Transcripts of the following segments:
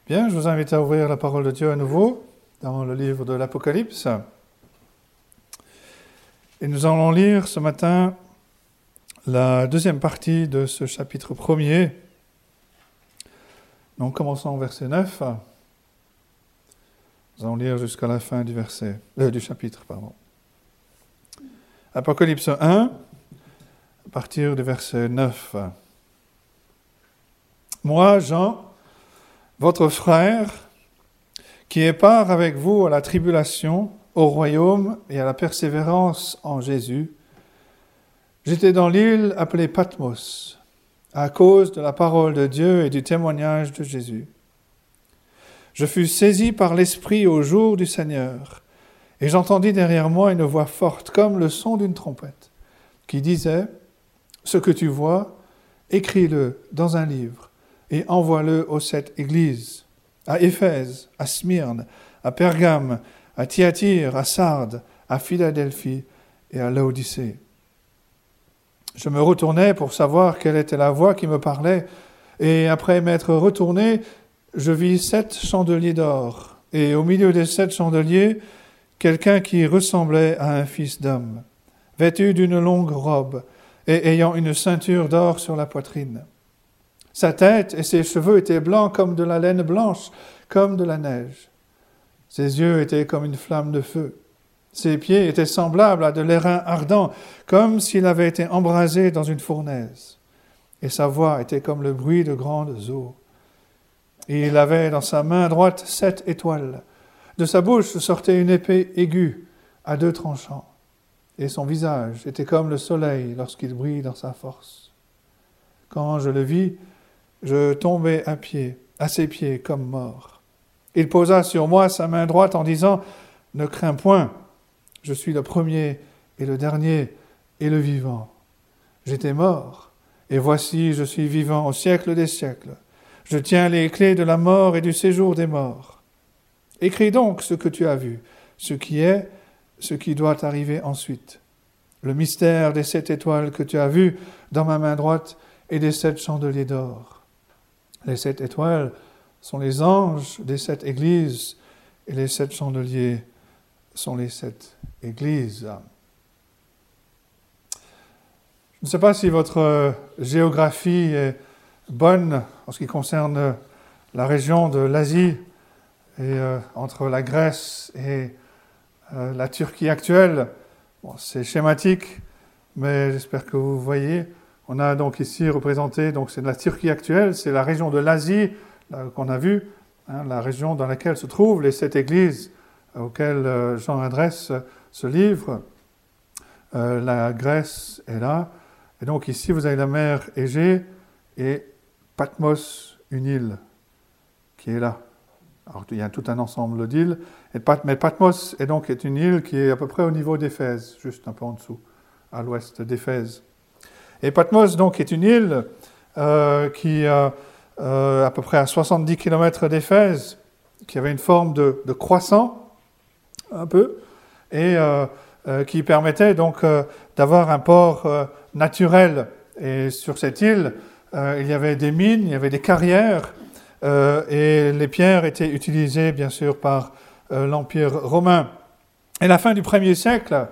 Bien, je vous invite à ouvrir la parole de Dieu à nouveau dans le livre de l'Apocalypse. Et nous allons lire ce matin la deuxième partie de ce chapitre premier. Donc commençons au verset 9. Nous allons lire jusqu'à la fin du chapitre. Apocalypse 1, à partir du verset 9. Moi, Jean, votre frère, qui est part avec vous à la tribulation, au royaume et à la persévérance en Jésus, j'étais dans l'île appelée Patmos, à cause de la parole de Dieu et du témoignage de Jésus. Je fus saisi par l'Esprit au jour du Seigneur, et j'entendis derrière moi une voix forte, comme le son d'une trompette, qui disait « Ce que tu vois, écris-le dans un livre, et envoie-le aux 7 églises, à Éphèse, à Smyrne, à Pergame, à Thyatire, à Sardes, à Philadelphie et à Laodicée. » Je me retournai pour savoir quelle était la voix qui me parlait, et après m'être retourné, je vis 7 chandeliers d'or, et au milieu des 7 chandeliers, quelqu'un qui ressemblait à un fils d'homme, vêtu d'une longue robe, et ayant une ceinture d'or sur la poitrine. Sa tête et ses cheveux étaient blancs comme de la laine blanche, comme de la neige. Ses yeux étaient comme une flamme de feu. Ses pieds étaient semblables à de l'airain ardent, comme s'il avait été embrasé dans une fournaise. Et sa voix était comme le bruit de grandes eaux. Et il avait dans sa main droite 7 étoiles. De sa bouche sortait une épée aiguë à 2 tranchants. Et son visage était comme le soleil lorsqu'il brille dans sa force. Quand je le vis, je tombai à ses pieds comme mort. Il posa sur moi sa main droite en disant « Ne crains point, je suis le premier et le dernier et le vivant. J'étais mort, et voici je suis vivant au siècle des siècles. Je tiens les clés de la mort et du séjour des morts. Écris donc ce que tu as vu, ce qui est, ce qui doit arriver ensuite. Le mystère des 7 étoiles que tu as vues dans ma main droite et des 7 chandeliers d'or. Les 7 étoiles sont les anges des 7 églises, et les 7 chandeliers sont les 7 églises. Je ne sais pas si votre géographie est bonne en ce qui concerne la région de l'Asie, et entre la Grèce et la Turquie actuelle. Bon, c'est schématique, mais j'espère que vous voyez. On a donc ici représenté, donc c'est de la Turquie actuelle, c'est la région de l'Asie qu'on a vue, la région dans laquelle se trouvent les 7 églises auxquelles Jean adresse ce livre. La Grèce est là, et donc ici vous avez la mer Égée et Patmos, une île qui est là. Alors il y a tout un ensemble d'îles, mais Patmos est une île qui est à peu près au niveau d'Éphèse, juste un peu en dessous, à l'ouest d'Éphèse. Et Patmos, donc, est une île qui est à peu près à 70 km d'Éphèse, qui avait une forme de croissant, un peu, et qui permettait donc d'avoir un port naturel. Et sur cette île, il y avait des mines, il y avait des carrières, et les pierres étaient utilisées, bien sûr, par l'Empire romain. Et la fin du 1er siècle,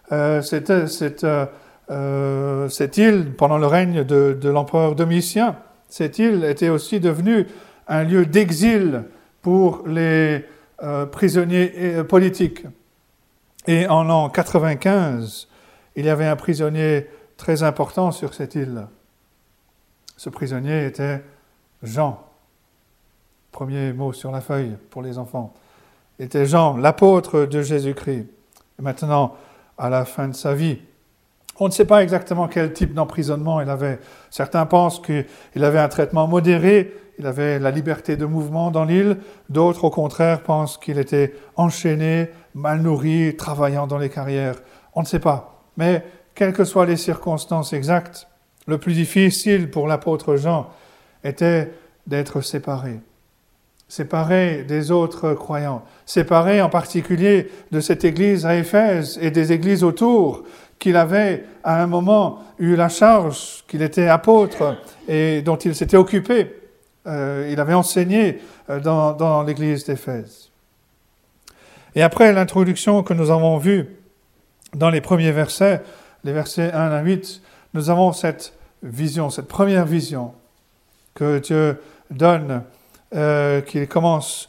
cette île, pendant le règne de l'empereur Domitien, cette île était aussi devenue un lieu d'exil pour les prisonniers politiques. Et en l'an 95, il y avait un prisonnier très important sur cette île. Ce prisonnier était Jean. Premier mot sur la feuille pour les enfants. Il était Jean, l'apôtre de Jésus-Christ. Et maintenant, à la fin de sa vie, on ne sait pas exactement quel type d'emprisonnement il avait. Certains pensent qu'il avait un traitement modéré, il avait la liberté de mouvement dans l'île. D'autres, au contraire, pensent qu'il était enchaîné, mal nourri, travaillant dans les carrières. On ne sait pas. Mais, quelles que soient les circonstances exactes, le plus difficile pour l'apôtre Jean était d'être séparé. Séparé des autres croyants. Séparé en particulier de cette église à Éphèse et des églises autour, qu'il avait à un moment eu la charge, qu'il était apôtre et dont il s'était occupé il avait enseigné dans l'église d'Éphèse. Et après l'introduction que nous avons vue dans les premiers versets, les versets 1 à 8, nous avons cette vision, cette première vision que Dieu donne, qui commence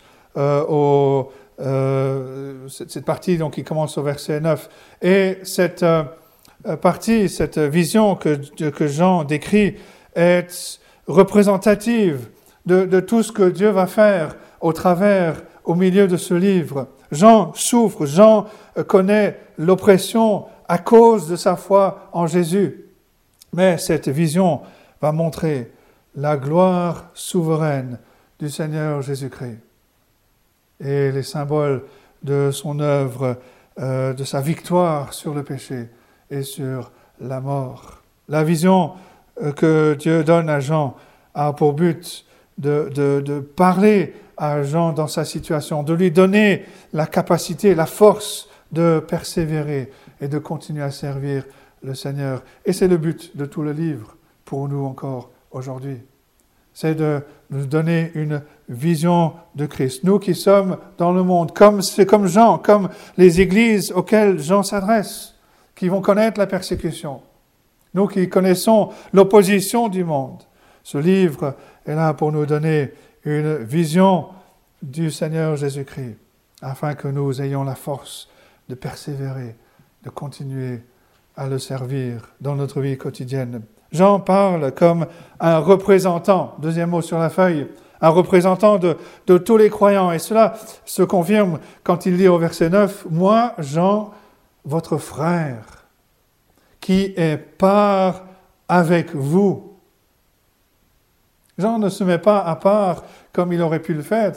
cette partie donc qui commence au verset 9. Et cette partie, cette vision que Jean décrit est représentative de tout ce que Dieu va faire au milieu de ce livre. Jean souffre, Jean connaît l'oppression à cause de sa foi en Jésus. Mais cette vision va montrer la gloire souveraine du Seigneur Jésus-Christ et les symboles de son œuvre, de sa victoire sur le péché et sur la mort. La vision que Dieu donne à Jean a pour but de parler à Jean dans sa situation, de lui donner la capacité, la force de persévérer et de continuer à servir le Seigneur. Et c'est le but de tout le livre pour nous encore aujourd'hui. C'est de nous donner une vision de Christ. Nous qui sommes dans le monde, c'est comme Jean, comme les églises auxquelles Jean s'adresse, qui vont connaître la persécution. Nous qui connaissons l'opposition du monde. Ce livre est là pour nous donner une vision du Seigneur Jésus-Christ, afin que nous ayons la force de persévérer, de continuer à le servir dans notre vie quotidienne. Jean parle comme un représentant, deuxième mot sur la feuille, un représentant de tous les croyants. Et cela se confirme quand il dit au verset 9, « Moi, Jean, votre frère, qui est part avec vous. » Jean ne se met pas à part comme il aurait pu le faire,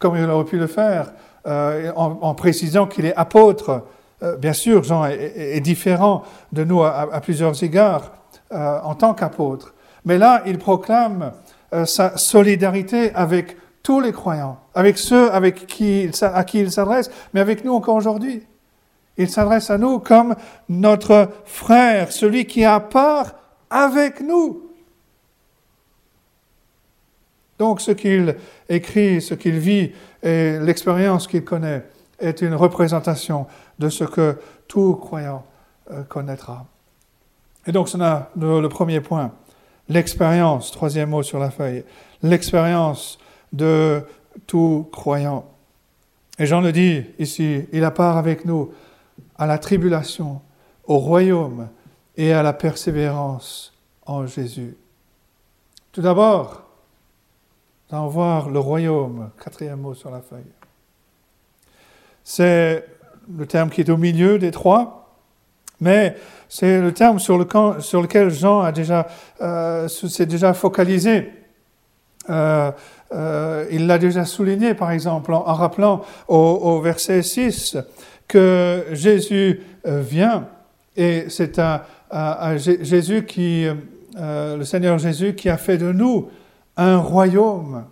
en précisant qu'il est apôtre. Bien sûr, Jean est différent de nous à plusieurs égards en tant qu'apôtre. Mais là, il proclame sa solidarité avec tous les croyants, avec ceux à qui il s'adresse, mais avec nous encore aujourd'hui. Il s'adresse à nous comme notre frère, celui qui a part avec nous. Donc ce qu'il écrit, ce qu'il vit et l'expérience qu'il connaît est une représentation de ce que tout croyant connaîtra. Et donc c'est le premier point, l'expérience, troisième mot sur la feuille, l'expérience de tout croyant. Et Jean le dit ici, il a part avec nous à la tribulation, au royaume et à la persévérance en Jésus. Tout d'abord, nous allons voir le royaume, quatrième mot sur la feuille. C'est le terme qui est au milieu des trois, mais c'est le terme sur lequel Jean s'est déjà focalisé. Il l'a déjà souligné, par exemple, en rappelant au verset 6 que Jésus vient, et c'est Jésus le Seigneur Jésus qui a fait de nous un royaume.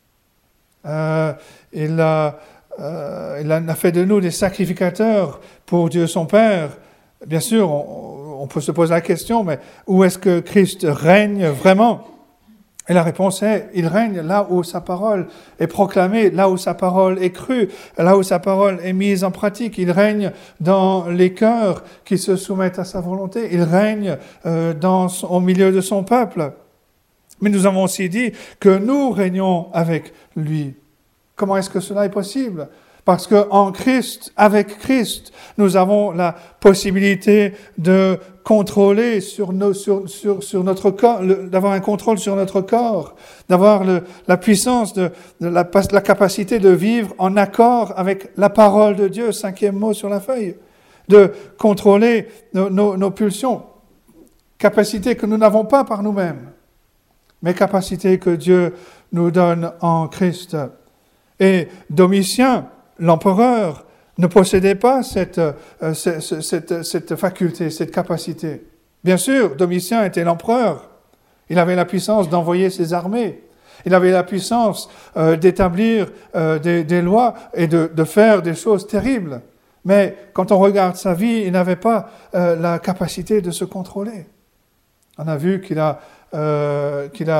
Il a fait de nous des sacrificateurs pour Dieu son Père. Bien sûr, on peut se poser la question, mais où est-ce que Christ règne vraiment ? Et la réponse est, il règne là où sa parole est proclamée, là où sa parole est crue, là où sa parole est mise en pratique. Il règne dans les cœurs qui se soumettent à sa volonté. Il règne au milieu de son peuple. Mais nous avons aussi dit que nous régnons avec lui. Comment est-ce que cela est possible ? Parce qu'en Christ, avec Christ, nous avons la possibilité de contrôler sur notre corps, d'avoir un contrôle sur notre corps, d'avoir la puissance, la capacité de vivre en accord avec la parole de Dieu, cinquième mot sur la feuille, de contrôler nos pulsions, capacité que nous n'avons pas par nous-mêmes, mais capacité que Dieu nous donne en Christ. Et Domitien, l'empereur, ne possédait pas cette faculté, cette capacité. Bien sûr, Domitien était l'empereur. Il avait la puissance d'envoyer ses armées. Il avait la puissance d'établir des lois et de faire des choses terribles. Mais quand on regarde sa vie, il n'avait pas la capacité de se contrôler. On a vu qu'il a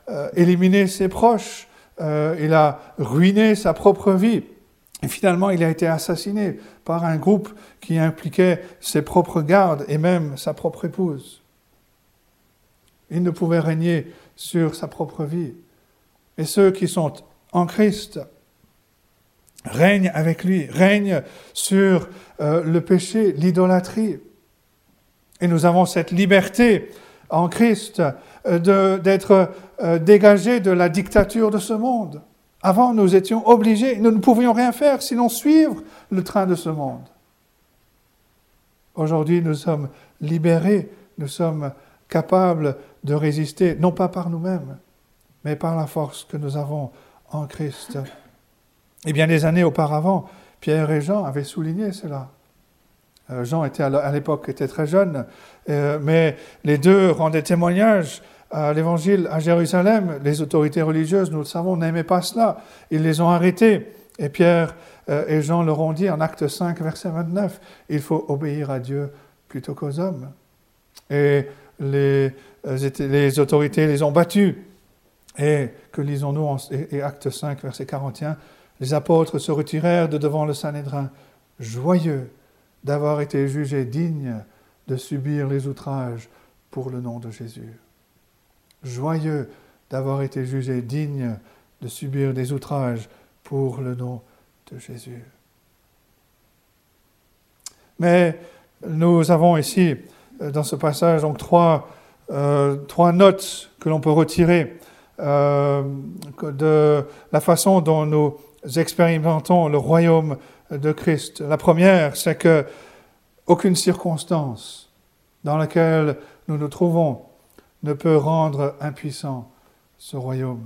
éliminé ses proches, il a ruiné sa propre vie. Et finalement, il a été assassiné par un groupe qui impliquait ses propres gardes et même sa propre épouse. Il ne pouvait régner sur sa propre vie. Et ceux qui sont en Christ règnent avec lui, règnent sur le péché, l'idolâtrie. Et nous avons cette liberté en Christ d'être dégagés de la dictature de ce monde. Avant, nous étions obligés, nous ne pouvions rien faire sinon suivre le train de ce monde. Aujourd'hui, nous sommes libérés, nous sommes capables de résister, non pas par nous-mêmes, mais par la force que nous avons en Christ. Et bien des années auparavant, Pierre et Jean avaient souligné cela. Jean à l'époque était très jeune, mais les deux rendaient témoignage à l'évangile à Jérusalem. Les autorités religieuses, nous le savons, n'aimaient pas cela. Ils les ont arrêtés. Et Pierre et Jean leur ont dit en Acte 5, verset 29, « Il faut obéir à Dieu plutôt qu'aux hommes. » Et les autorités les ont battus. Et que lisons-nous en Acte 5, verset 41, « Les apôtres se retirèrent de devant le Sanhédrin, joyeux d'avoir été jugés dignes de subir les outrages pour le nom de Jésus. » Joyeux d'avoir été jugés dignes de subir des outrages pour le nom de Jésus. Mais nous avons ici, dans ce passage, donc trois notes que l'on peut retirer de la façon dont nous expérimentons le royaume de Christ. La première, c'est que aucune circonstance dans laquelle nous nous trouvons ne peut rendre impuissant ce royaume.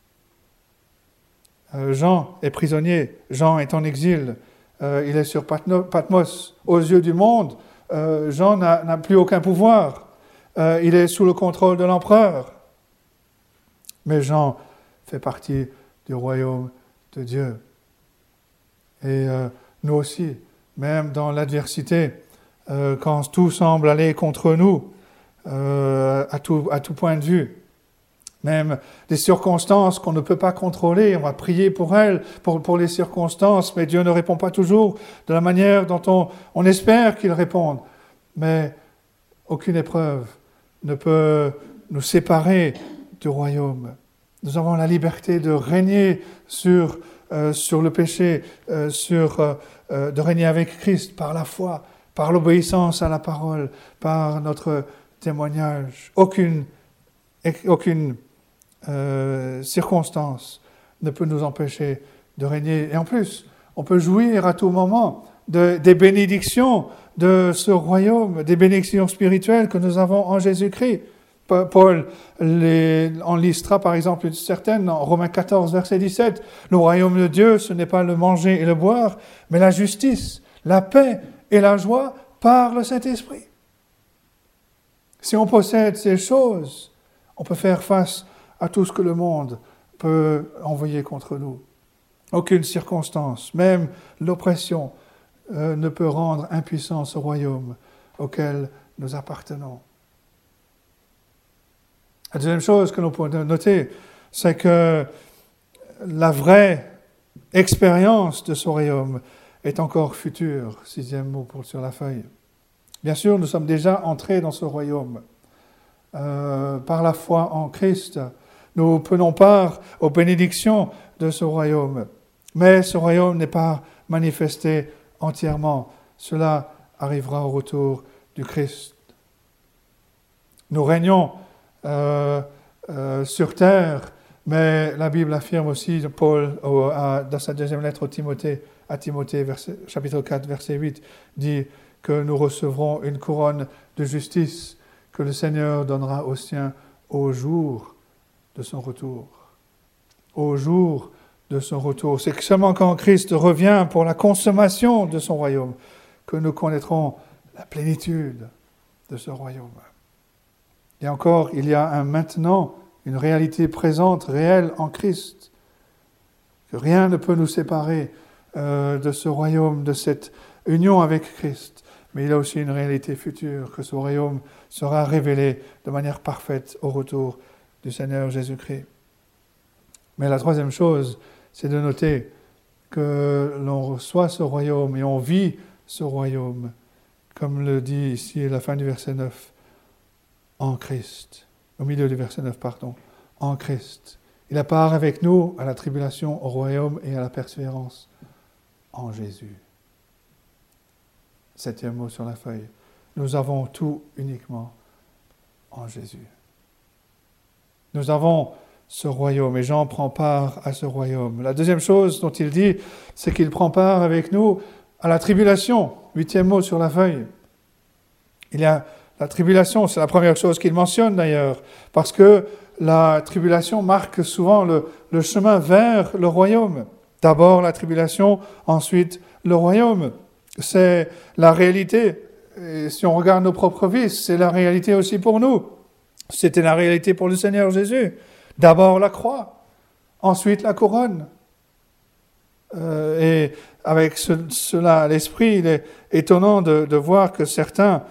Jean est prisonnier, Jean est en exil, il est sur Patmos. Aux yeux du monde, Jean n'a plus aucun pouvoir, il est sous le contrôle de l'empereur. Mais Jean fait partie du royaume de Dieu. Et nous aussi, même dans l'adversité, quand tout semble aller contre nous, à tout point de vue, même des circonstances qu'on ne peut pas contrôler, on va prier pour elles, pour les circonstances, mais Dieu ne répond pas toujours de la manière dont on espère qu'il réponde. Mais aucune épreuve ne peut nous séparer du royaume. Nous avons la liberté de régner sur le péché, de régner avec Christ par la foi, par l'obéissance à la parole, par notre témoignage. Aucune circonstance ne peut nous empêcher de régner. Et en plus, on peut jouir à tout moment des bénédictions de ce royaume, des bénédictions spirituelles que nous avons en Jésus-Christ. Paul en listera par exemple certaines en Romains 14, verset 17. Le royaume de Dieu, ce n'est pas le manger et le boire, mais la justice, la paix et la joie par le Saint-Esprit. Si on possède ces choses, on peut faire face à tout ce que le monde peut envoyer contre nous. Aucune circonstance, même l'oppression, ne peut rendre impuissant ce royaume auquel nous appartenons. La deuxième chose que nous pouvons noter, c'est que la vraie expérience de ce royaume est encore future. 6e mot sur la feuille. Bien sûr, nous sommes déjà entrés dans ce royaume. Par la foi en Christ, nous prenons part aux bénédictions de ce royaume. Mais ce royaume n'est pas manifesté entièrement. Cela arrivera au retour du Christ. Nous régnons sur terre, mais la Bible affirme aussi, Paul, dans sa deuxième lettre à Timothée, chapitre 4, verset 8, dit que nous recevrons une couronne de justice que le Seigneur donnera aux siens au jour de son retour. Au jour de son retour. C'est seulement quand Christ revient pour la consommation de son royaume que nous connaîtrons la plénitude de ce royaume. Et encore, il y a un maintenant, une réalité présente, réelle en Christ. Que rien ne peut nous séparer de ce royaume, de cette union avec Christ. Mais il y a aussi une réalité future, que ce royaume sera révélé de manière parfaite au retour du Seigneur Jésus-Christ. Mais la troisième chose, c'est de noter que l'on reçoit ce royaume et on vit ce royaume, comme le dit ici à la fin du verset 9, en Christ. Au milieu du verset 9, pardon, en Christ. Il a part avec nous à la tribulation, au royaume et à la persévérance en Jésus. 7e mot sur la feuille. Nous avons tout uniquement en Jésus. Nous avons ce royaume et Jean prend part à ce royaume. La deuxième chose dont il dit, c'est qu'il prend part avec nous à la tribulation. 8e mot sur la feuille. Il y a la tribulation, c'est la première chose qu'il mentionne d'ailleurs, parce que la tribulation marque souvent le chemin vers le royaume. D'abord la tribulation, ensuite le royaume. C'est la réalité. Et si on regarde nos propres vies, c'est la réalité aussi pour nous. C'était la réalité pour le Seigneur Jésus. D'abord la croix, ensuite la couronne. Et avec cela à l'esprit, il est étonnant de voir que certains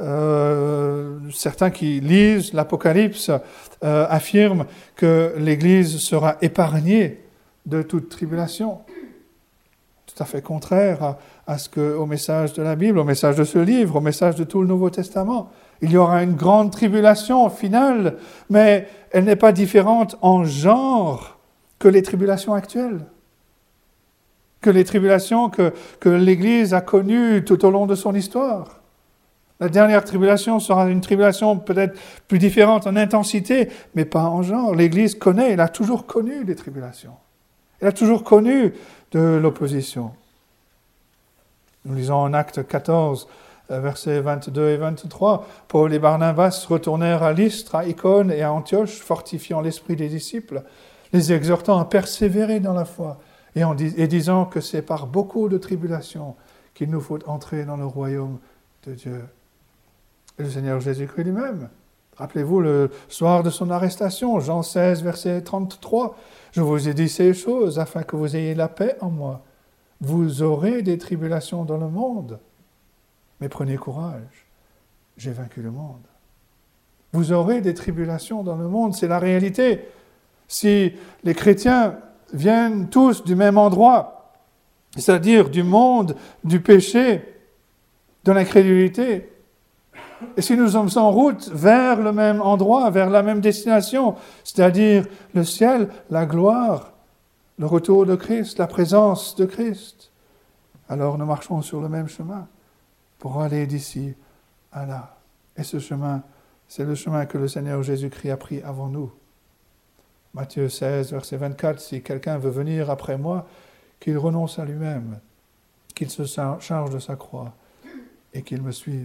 qui lisent l'Apocalypse affirment que l'Église sera épargnée de toute tribulation. Tout à fait contraire au message de la Bible, au message de ce livre, au message de tout le Nouveau Testament. Il y aura une grande tribulation finale, mais elle n'est pas différente en genre que les tribulations actuelles, que les tribulations que l'Église a connues tout au long de son histoire. La dernière tribulation sera une tribulation peut-être plus différente en intensité, mais pas en genre. L'Église connaît, elle a toujours connu des tribulations. Elle a toujours connu de l'opposition. Nous lisons en Actes 14, versets 22 et 23, « Paul et Barnabas retournèrent à Lystre, à Icône et à Antioche, fortifiant l'esprit des disciples, les exhortant à persévérer dans la foi, et disant que c'est par beaucoup de tribulations qu'il nous faut entrer dans le royaume de Dieu. » Et le Seigneur Jésus-Christ lui-même, rappelez-vous le soir de son arrestation, Jean 16, verset 33, « Je vous ai dit ces choses afin que vous ayez la paix en moi. Vous aurez des tribulations dans le monde, mais prenez courage, j'ai vaincu le monde. » Vous aurez des tribulations dans le monde, c'est la réalité. Si les chrétiens viennent tous du même endroit, c'est-à-dire du monde, du péché, de l'incrédulité, et si nous sommes en route vers le même endroit, vers la même destination, c'est-à-dire le ciel, la gloire, le retour de Christ, la présence de Christ, alors nous marchons sur le même chemin pour aller d'ici à là. Et ce chemin, c'est le chemin que le Seigneur Jésus-Christ a pris avant nous. Matthieu 16, verset 24, « Si quelqu'un veut venir après moi, qu'il renonce à lui-même, qu'il se charge de sa croix et qu'il me suive. »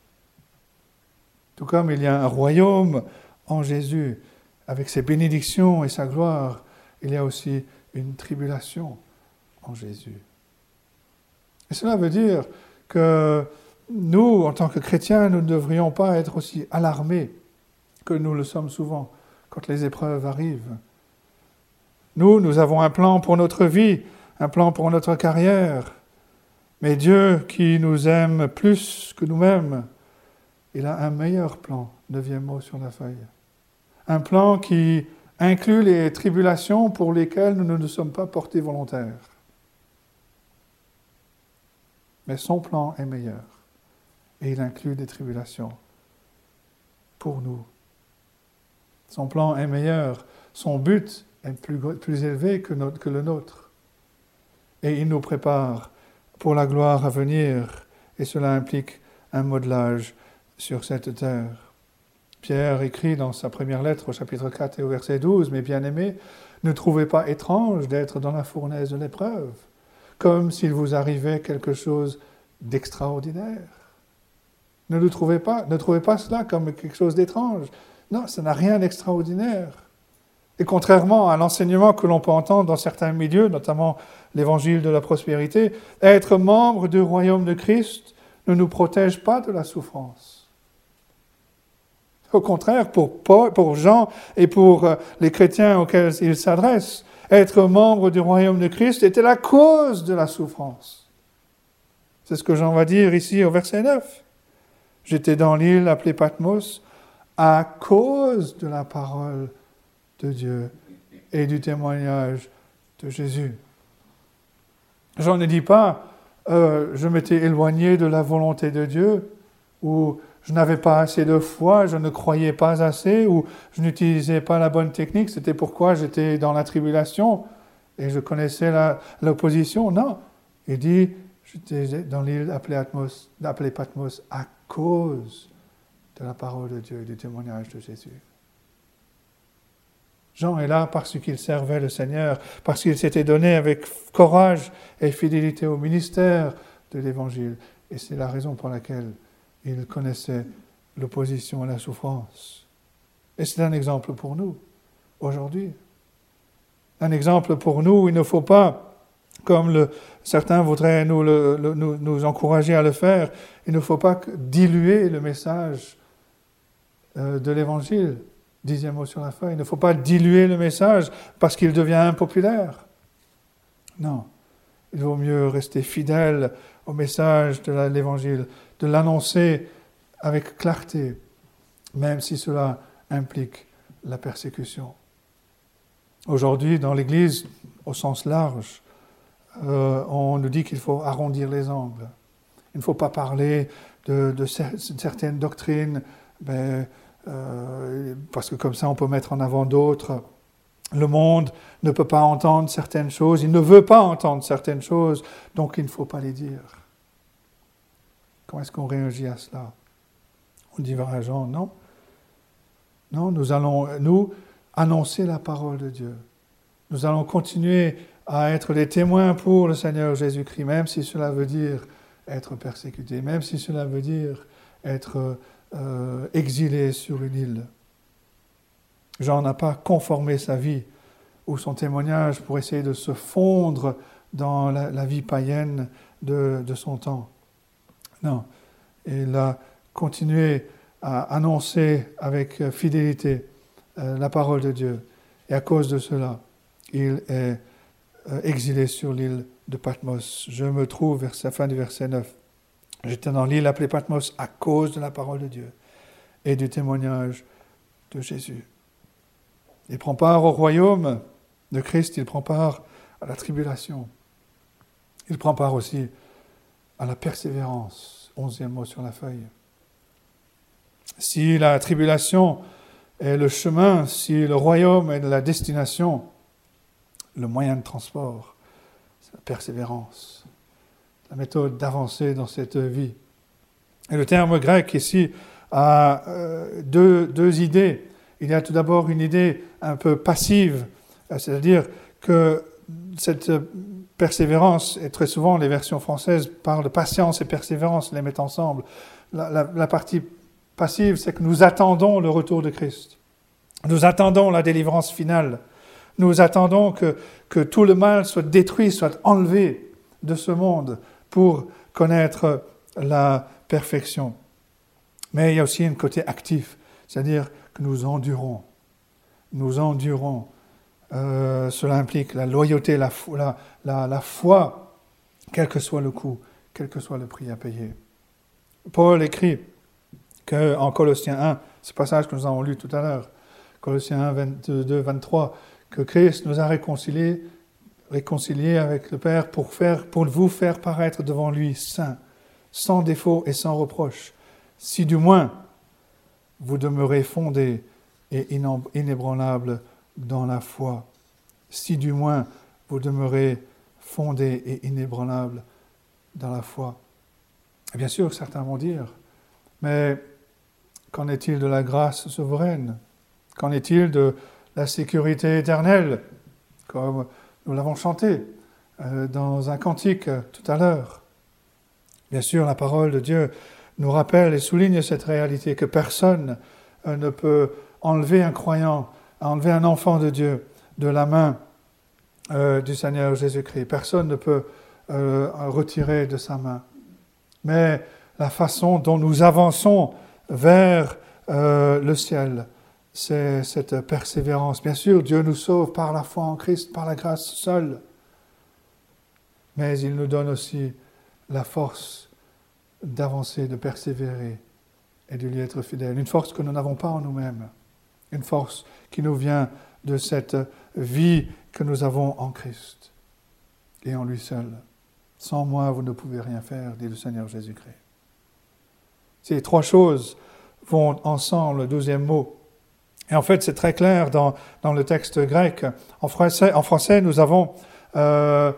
Tout comme il y a un royaume en Jésus, avec ses bénédictions et sa gloire, il y a aussi une tribulation en Jésus. Et cela veut dire que nous, en tant que chrétiens, nous ne devrions pas être aussi alarmés que nous le sommes souvent quand les épreuves arrivent. Nous avons un plan pour notre vie, un plan pour notre carrière, mais Dieu qui nous aime plus que nous-mêmes, il a un meilleur plan, 9e mot sur la feuille. Un plan qui inclut les tribulations pour lesquelles nous ne sommes pas portés volontaires. Mais son plan est meilleur. Et il inclut des tribulations pour nous. Son plan est meilleur. Son but est plus élevé que le nôtre. Et il nous prépare pour la gloire à venir. Et cela implique un modelage sur cette terre. Pierre écrit dans sa première lettre au chapitre 4 et au verset 12, « Mes bien-aimés, ne trouvez pas étrange d'être dans la fournaise de l'épreuve, comme s'il vous arrivait quelque chose d'extraordinaire. » Ne trouvez pas cela comme quelque chose d'étrange. Non, ça n'a rien d'extraordinaire. Et contrairement à l'enseignement que l'on peut entendre dans certains milieux, notamment l'évangile de la prospérité, être membre du royaume de Christ ne nous protège pas de la souffrance. Au contraire, pour Jean et pour les chrétiens auxquels il s'adresse, être membre du royaume de Christ était la cause de la souffrance. C'est ce que Jean va dire ici au verset 9. « J'étais dans l'île appelée Patmos à cause de la parole de Dieu et du témoignage de Jésus. Jean ne dit pas je m'étais éloigné de la volonté de Dieu, ou je n'avais pas assez de foi, je ne croyais pas assez, ou je n'utilisais pas la bonne technique, c'était pourquoi j'étais dans la tribulation et je connaissais l'opposition. Non, il dit j'étais dans l'île appelée Patmos à cause de la parole de Dieu et du témoignage de Jésus. Jean est là parce qu'il servait le Seigneur, parce qu'il s'était donné avec courage et fidélité au ministère de l'Évangile. Et c'est la raison pour laquelle il connaissait l'opposition et la souffrance. Et c'est un exemple pour nous, aujourd'hui. Un exemple pour nous, il ne faut pas, comme certains voudraient nous encourager à le faire, il ne faut pas diluer le message de l'Évangile. 10e mot sur la feuille. Il ne faut pas diluer le message parce qu'il devient impopulaire. Non, il vaut mieux rester fidèle au message de l'Évangile, de l'annoncer avec clarté, même si cela implique la persécution. Aujourd'hui, dans l'Église, au sens large, on nous dit qu'il faut arrondir les angles. Il ne faut pas parler de certaines doctrines, parce que comme ça on peut mettre en avant d'autres. Le monde ne peut pas entendre certaines choses, il ne veut pas entendre certaines choses, donc il ne faut pas les dire. Comment est-ce qu'on réagit à cela? On dit à Jean, non, nous allons, nous, annoncer la parole de Dieu. Nous allons continuer à être des témoins pour le Seigneur Jésus-Christ, même si cela veut dire être persécuté, même si cela veut dire être exilé sur une île. Jean n'a pas conformé sa vie ou son témoignage pour essayer de se fondre dans la vie païenne de son temps. Non, il a continué à annoncer avec fidélité la parole de Dieu. Et à cause de cela, il est exilé sur l'île de Patmos. Je me trouve vers la fin du verset 9. J'étais dans l'île appelée Patmos à cause de la parole de Dieu et du témoignage de Jésus. Il prend part au royaume de Christ, il prend part à la tribulation. Il prend part aussi à la persévérance. 11e mot sur la feuille. Si la tribulation est le chemin, si le royaume est la destination, le moyen de transport, c'est la persévérance. La méthode d'avancer dans cette vie. Et le terme grec ici a deux idées. Il y a tout d'abord une idée un peu passive, c'est-à-dire que cette persévérance, et très souvent les versions françaises parlent de patience et persévérance, les mettent ensemble. La partie passive, c'est que nous attendons le retour de Christ. Nous attendons la délivrance finale. Nous attendons que tout le mal soit détruit, soit enlevé de ce monde pour connaître la perfection. Mais il y a aussi un côté actif, c'est-à-dire que nous endurons. Nous endurons. Cela implique la loyauté, la foi, quel que soit le coût, quel que soit le prix à payer. Paul écrit en Colossiens 1, ce passage que nous avons lu tout à l'heure, Colossiens 1, 22, 23, que Christ nous a réconciliés avec le Père pour vous faire paraître devant lui saints, sans défaut et sans reproche, si du moins vous demeurez fondés et inébranlables dans la foi. Si du moins vous demeurez fondés et inébranlables dans la foi. Et bien sûr, certains vont dire, mais qu'en est-il de la grâce souveraine? Qu'en est-il de la sécurité éternelle, comme nous l'avons chanté dans un cantique tout à l'heure? Bien sûr, la parole de Dieu nous rappelle et souligne cette réalité que personne ne peut enlever un croyant, enlever un enfant de Dieu de la main du Seigneur Jésus-Christ. Personne ne peut retirer de sa main. Mais la façon dont nous avançons vers le ciel, c'est cette persévérance. Bien sûr, Dieu nous sauve par la foi en Christ, par la grâce seule. Mais il nous donne aussi la force d'avancer, de persévérer et de lui être fidèle. Une force que nous n'avons pas en nous-mêmes. Une force qui nous vient de cette vie que nous avons en Christ et en lui seul. Sans moi, vous ne pouvez rien faire, dit le Seigneur Jésus-Christ. Ces trois choses vont ensemble, le 12e mot. Et en fait, c'est très clair dans le texte grec. En français nous avons un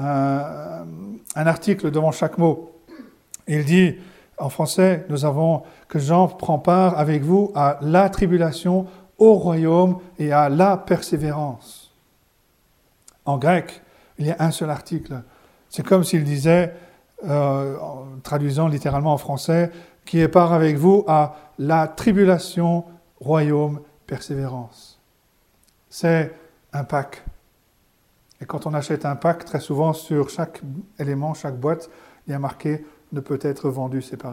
article devant chaque mot. Il dit, en français, nous avons que Jean prend part avec vous à la tribulation, au royaume et à la persévérance. En grec, il y a un seul article. C'est comme s'il disait, en traduisant littéralement en français, qui est part avec vous à la tribulation, royaume, persévérance. C'est un pack. Et quand on achète un pack, très souvent sur chaque élément, chaque boîte, il y a marqué « ne peut être vendu séparément ».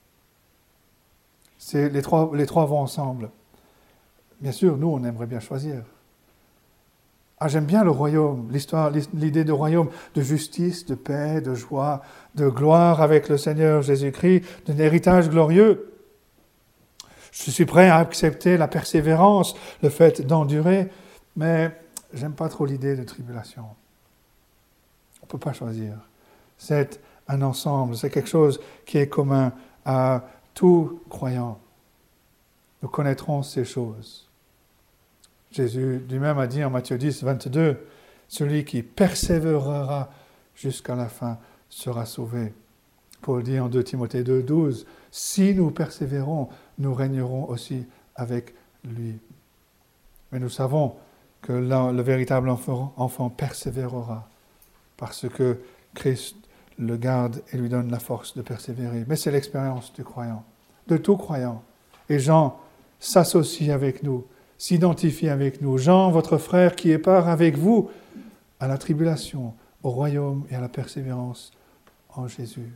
Les trois vont ensemble. Bien sûr, nous, on aimerait bien choisir. Ah, j'aime bien le royaume, l'idée de royaume, de justice, de paix, de joie, de gloire avec le Seigneur Jésus-Christ, d'un héritage glorieux. Je suis prêt à accepter la persévérance, le fait d'endurer, mais j'aime pas trop l'idée de tribulation. On ne peut pas choisir. C'est un ensemble, c'est quelque chose qui est commun à tout croyant. Nous connaîtrons ces choses. Jésus lui-même a dit en Matthieu 10, 22, « Celui qui persévérera jusqu'à la fin sera sauvé. » Paul dit en 2 Timothée 2, 12, « Si nous persévérons, nous régnerons aussi avec lui. » Mais nous savons que le véritable enfant persévérera parce que Christ le garde et lui donne la force de persévérer. Mais c'est l'expérience du croyant, de tout croyant. Et Jean s'associe avec nous, s'identifie avec nous. Jean, votre frère, qui est part avec vous à la tribulation, au royaume et à la persévérance en Jésus.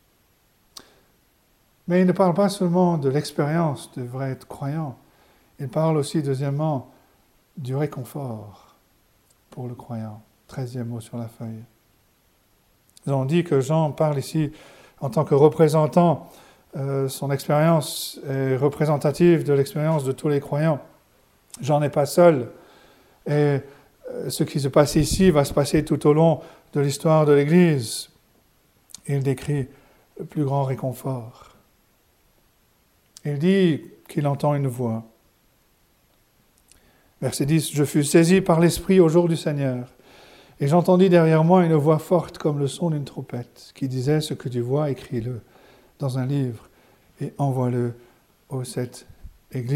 Mais il ne parle pas seulement de l'expérience de vrai croyant, il parle aussi, deuxièmement, du réconfort pour le croyant. 13e mot sur la feuille. Nous avons dit que Jean parle ici en tant que représentant. Son expérience est représentative de l'expérience de tous les croyants. Jean n'est pas seul. Et ce qui se passe ici va se passer tout au long de l'histoire de l'Église. Il décrit le plus grand réconfort. Il dit qu'il entend une voix. Verset 10, « Je fus saisi par l'Esprit au jour du Seigneur, et j'entendis derrière moi une voix forte comme le son d'une trompette, qui disait, ce que tu vois, écris-le dans un livre et envoie-le aux 7 églises. »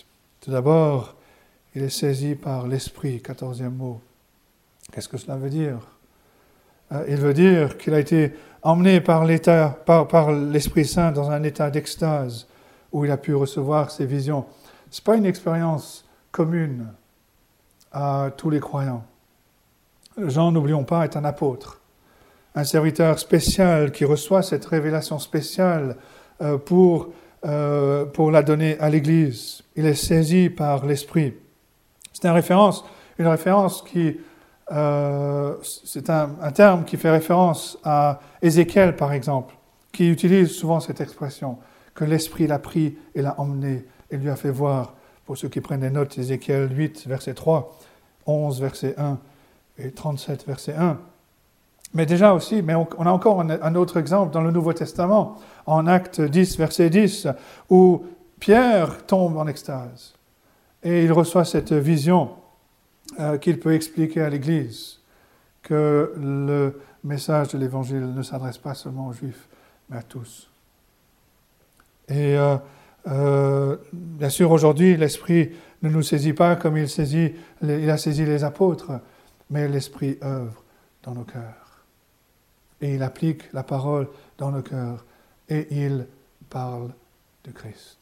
Tout d'abord, il est saisi par l'Esprit, 14e mot. Qu'est-ce que cela veut dire ? Il veut dire qu'il a été emmené par l'Esprit Saint dans un état d'extase où il a pu recevoir ses visions. Ce n'est pas une expérience commune à tous les croyants. Jean, n'oublions pas, est un apôtre, un serviteur spécial qui reçoit cette révélation spéciale pour la donner à l'Église. Il est saisi par l'Esprit. C'est une référence qui... c'est un terme qui fait référence à Ézéchiel, par exemple, qui utilise souvent cette expression, que l'Esprit l'a pris et l'a emmené et lui a fait voir. Pour ceux qui prennent des notes, Ézéchiel 8, verset 3, 11, verset 1 et 37, verset 1. Mais déjà aussi, on a encore un autre exemple dans le Nouveau Testament, en Actes 10, verset 10, où Pierre tombe en extase et il reçoit cette vision qu'il peut expliquer à l'Église, que le message de l'Évangile ne s'adresse pas seulement aux Juifs, mais à tous. Et bien sûr, aujourd'hui, l'Esprit ne nous saisit pas comme il a saisi les apôtres, mais l'Esprit œuvre dans nos cœurs. Et il applique la parole dans nos cœurs, et il parle de Christ.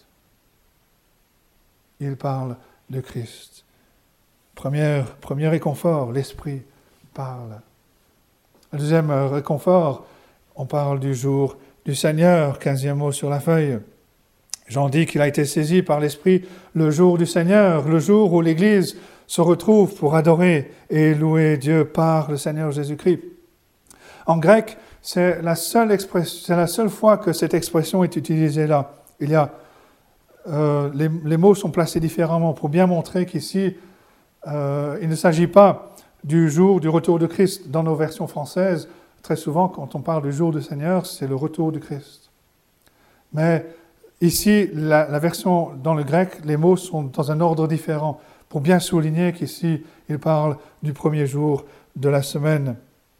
Il parle de Christ. Premier réconfort, l'Esprit parle. Le deuxième réconfort, on parle du jour du Seigneur, 15e mot sur la feuille. Jean dit qu'il a été saisi par l'Esprit le jour du Seigneur, le jour où l'Église se retrouve pour adorer et louer Dieu par le Seigneur Jésus-Christ. En grec, c'est la seule fois que cette expression est utilisée là. Les mots sont placés différemment pour bien montrer qu'ici, il ne s'agit pas du jour du retour de Christ. Dans nos versions françaises, très souvent, quand on parle du jour du Seigneur, c'est le retour du Christ. Mais ici, la version dans le grec, les mots sont dans un ordre différent, pour bien souligner qu'ici, il parle du premier jour de la semaine.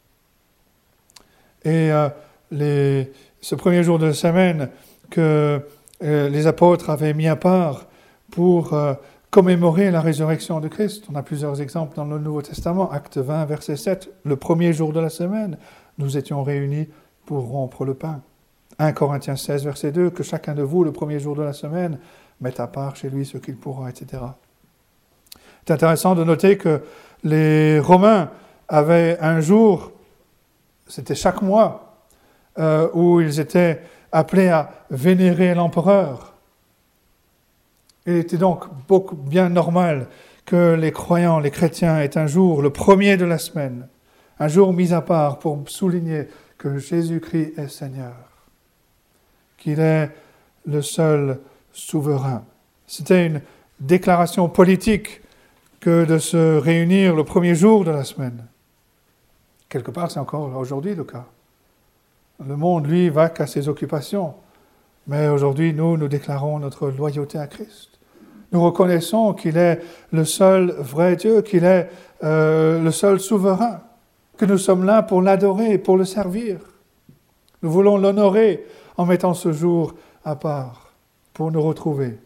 Et ce premier jour de la semaine que les apôtres avaient mis à part pour commémorer la résurrection de Christ. On a plusieurs exemples dans le Nouveau Testament. Acte 20, verset 7, le premier jour de la semaine, nous étions réunis pour rompre le pain. 1 Corinthiens 16, verset 2, que chacun de vous, le premier jour de la semaine, mette à part chez lui ce qu'il pourra, etc. C'est intéressant de noter que les Romains avaient un jour, c'était chaque mois, où ils étaient appelés à vénérer l'empereur. Il était donc bien normal que les croyants, les chrétiens, aient un jour, le premier de la semaine, un jour mis à part pour souligner que Jésus-Christ est Seigneur, qu'il est le seul souverain. C'était une déclaration politique que de se réunir le premier jour de la semaine. Quelque part, c'est encore aujourd'hui le cas. Le monde, lui, va qu'à ses occupations. Mais aujourd'hui, nous déclarons notre loyauté à Christ. Nous reconnaissons qu'il est le seul vrai Dieu, qu'il est le seul souverain, que nous sommes là pour l'adorer, pour le servir. Nous voulons l'honorer en mettant ce jour à part pour nous retrouver.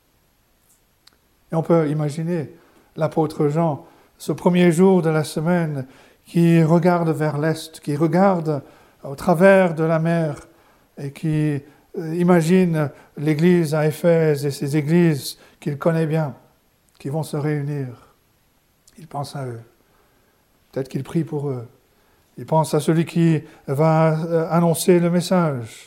Et on peut imaginer l'apôtre Jean, ce premier jour de la semaine, qui regarde vers l'est, qui regarde au travers de la mer et qui imagine l'église à Éphèse et ces églises qu'il connaît bien, qui vont se réunir. Il pense à eux. Peut-être qu'il prie pour eux. Il pense à celui qui va annoncer le message.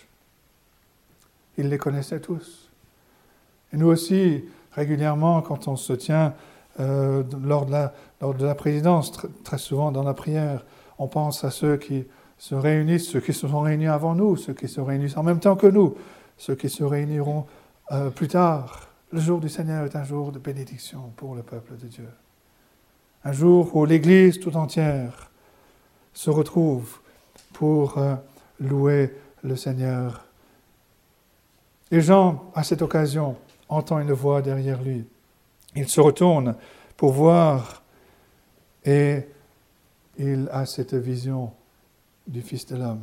Il les connaissait tous. Et nous aussi, régulièrement, quand on se tient lors de la présidence, très souvent dans la prière, on pense à ceux qui se réunissent, ceux qui se sont réunis avant nous, ceux qui se réunissent en même temps que nous, ceux qui se réuniront plus tard. Le jour du Seigneur est un jour de bénédiction pour le peuple de Dieu. Un jour où l'Église tout entière se retrouve pour louer le Seigneur. Et Jean, à cette occasion, entend une voix derrière lui. Il se retourne pour voir et il a cette vision du Fils de l'homme.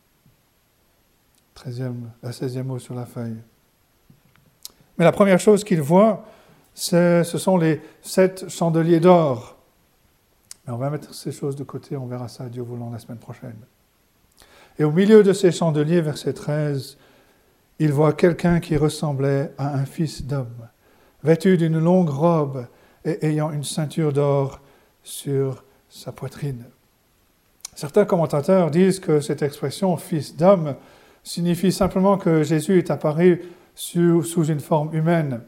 La 16e mot sur la feuille. Mais la première chose qu'il voit, ce sont les 7 chandeliers d'or. Mais on va mettre ces choses de côté, on verra ça, Dieu voulant, la semaine prochaine. Et au milieu de ces chandeliers, verset 13, il voit quelqu'un qui ressemblait à un fils d'homme, vêtu d'une longue robe et ayant une ceinture d'or sur sa poitrine. Certains commentateurs disent que cette expression « fils d'homme » signifie simplement que Jésus est apparu sous une forme humaine.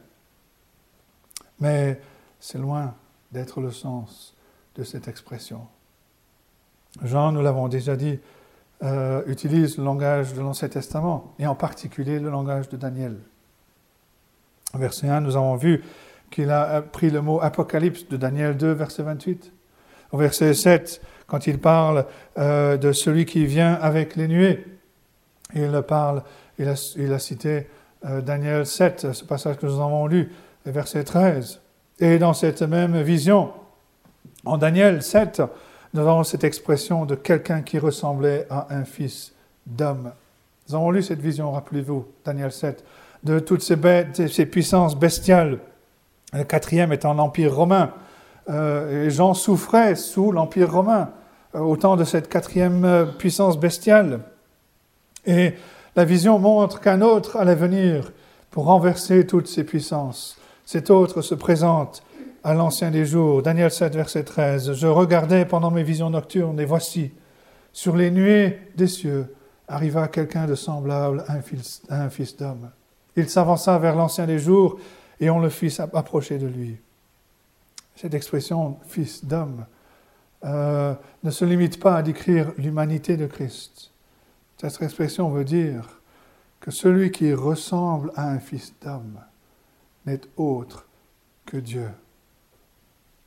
Mais c'est loin d'être le sens de cette expression. Jean, nous l'avons déjà dit, utilise le langage de l'Ancien Testament, et en particulier le langage de Daniel. Au verset 1, nous avons vu qu'il a pris le mot « apocalypse » de Daniel 2, verset 28. Au verset 7, quand il parle de celui qui vient avec les nuées, il a cité Daniel 7, ce passage que nous avons lu, verset 13. Et dans cette même vision, en Daniel 7, nous avons cette expression de quelqu'un qui ressemblait à un fils d'homme. Nous avons lu cette vision, rappelez-vous, Daniel 7, de toutes ces puissances bestiales. Le 4e étant l'Empire romain. Et Jean souffrait sous l'Empire romain, au temps de cette 4e puissance bestiale. Et la vision montre qu'un autre allait venir pour renverser toutes ces puissances. Cet autre se présente à l'ancien des jours. Daniel 7, verset 13. « Je regardais pendant mes visions nocturnes, et voici, sur les nuées des cieux, arriva quelqu'un de semblable à un fils d'homme. Il s'avança vers l'ancien des jours, et on le fit approcher de lui. » Cette expression « fils d'homme » ne se limite pas à décrire l'humanité de Christ. Cette expression veut dire que celui qui ressemble à un fils d'homme n'est autre que Dieu.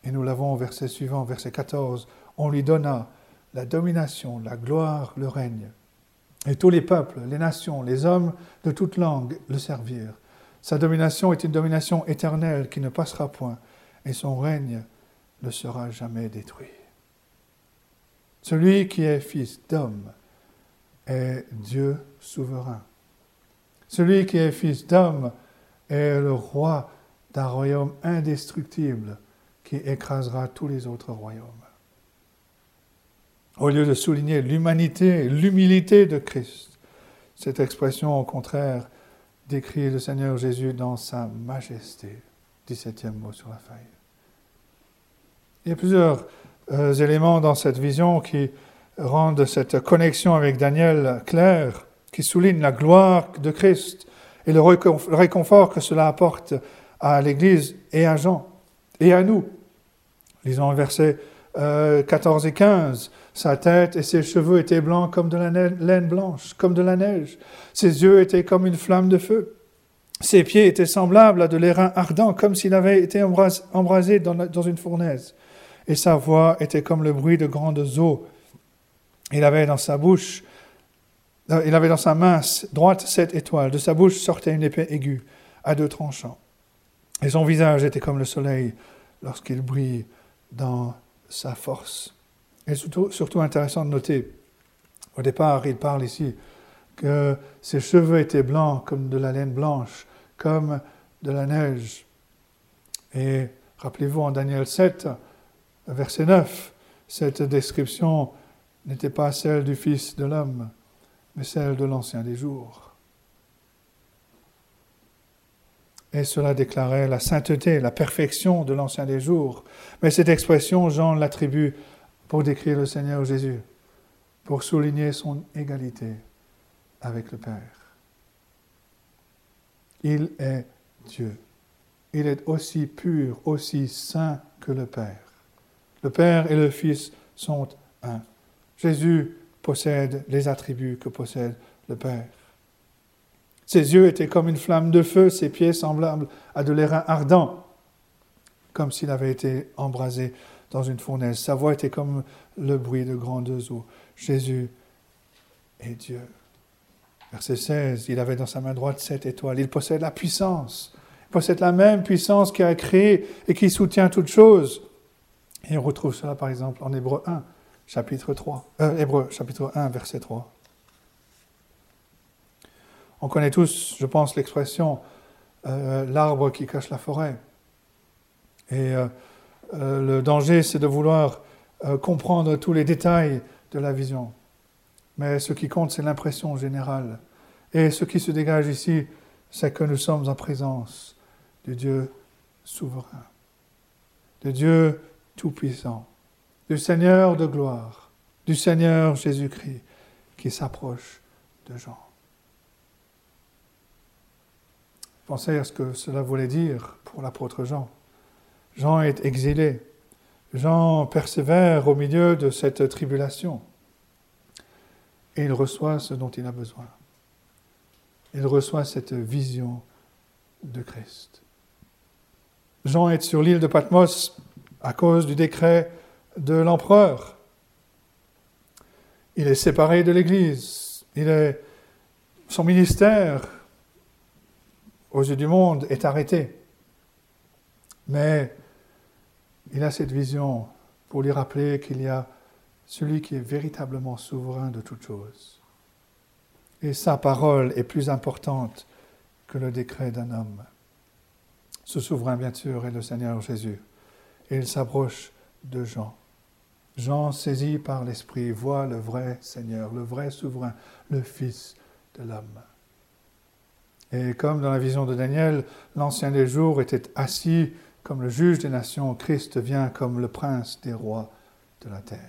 Et nous l'avons au verset suivant, verset 14. On lui donna la domination, la gloire, le règne. Et tous les peuples, les nations, les hommes de toute langue le servirent. Sa domination est une domination éternelle qui ne passera point, et son règne ne sera jamais détruit. Celui qui est fils d'homme est Dieu souverain. Celui qui est fils d'homme est le roi d'un royaume indestructible qui écrasera tous les autres royaumes. Au lieu de souligner l'humanité, l'humilité de Christ, cette expression, au contraire, décrit le Seigneur Jésus dans sa majesté. 17e mot sur la feuille. Il y a plusieurs éléments dans cette vision qui rendent cette connexion avec Daniel claire, qui soulignent la gloire de Christ et le réconfort que cela apporte à l'Église et à Jean et à nous. Lisons versets 14 et 15. Sa tête et ses cheveux étaient blancs comme de la laine blanche, comme de la neige. Ses yeux étaient comme une flamme de feu. Ses pieds étaient semblables à de l'airain ardent, comme s'il avait été embrasé dans une fournaise. Et sa voix était comme le bruit de grandes eaux. Il avait dans sa main droite 7 étoiles. De sa bouche sortait une épée aiguë à 2 tranchants. Et son visage était comme le soleil lorsqu'il brille dans sa force. Et surtout intéressant de noter, au départ, il parle ici que ses cheveux étaient blancs comme de la laine blanche, comme de la neige. Et rappelez-vous en Daniel 7, verset 9, cette description n'était pas celle du Fils de l'homme, mais celle de l'Ancien des jours. Et cela déclarait la sainteté, la perfection de l'Ancien des jours. Mais cette expression, Jean l'attribue pour décrire le Seigneur Jésus, pour souligner son égalité avec le Père. Il est Dieu. Il est aussi pur, aussi saint que le Père. Le Père et le Fils sont un. Jésus possède les attributs que possède le Père. Ses yeux étaient comme une flamme de feu, ses pieds semblables à de l'airain ardent, comme s'il avait été embrasé dans une fournaise. Sa voix était comme le bruit de grandes eaux. Jésus est Dieu. Verset 16, il avait dans sa main droite 7 étoiles. Il possède la puissance. Il possède la même puissance qui a créé et qui soutient toutes choses. Et on retrouve cela par exemple en Hébreux 1, chapitre 1, verset 3. On connaît tous, je pense, l'expression l'arbre qui cache la forêt. Et le danger, c'est de vouloir comprendre tous les détails de la vision. Mais ce qui compte, c'est l'impression générale. Et ce qui se dégage ici, c'est que nous sommes en présence du Dieu souverain, de Dieu tout-puissant, du Seigneur de gloire, du Seigneur Jésus-Christ qui s'approche de Jean. Pensez à ce que cela voulait dire pour l'apôtre Jean. Jean est exilé. Jean persévère au milieu de cette tribulation. Et il reçoit ce dont il a besoin. Il reçoit cette vision de Christ. Jean est sur l'île de Patmos à cause du décret de l'empereur. Il est séparé de l'Église. Son ministère, aux yeux du monde, est arrêté. Mais il a cette vision pour lui rappeler qu'il y a celui qui est véritablement souverain de toutes choses. Et sa parole est plus importante que le décret d'un homme. Ce souverain, bien sûr, est le Seigneur Jésus. Et il s'approche de Jean. Jean, saisi par l'Esprit, voit le vrai Seigneur, le vrai souverain, le Fils de l'homme. Et comme dans la vision de Daniel, l'Ancien des jours était assis comme le juge des nations, Christ vient comme le prince des rois de la terre.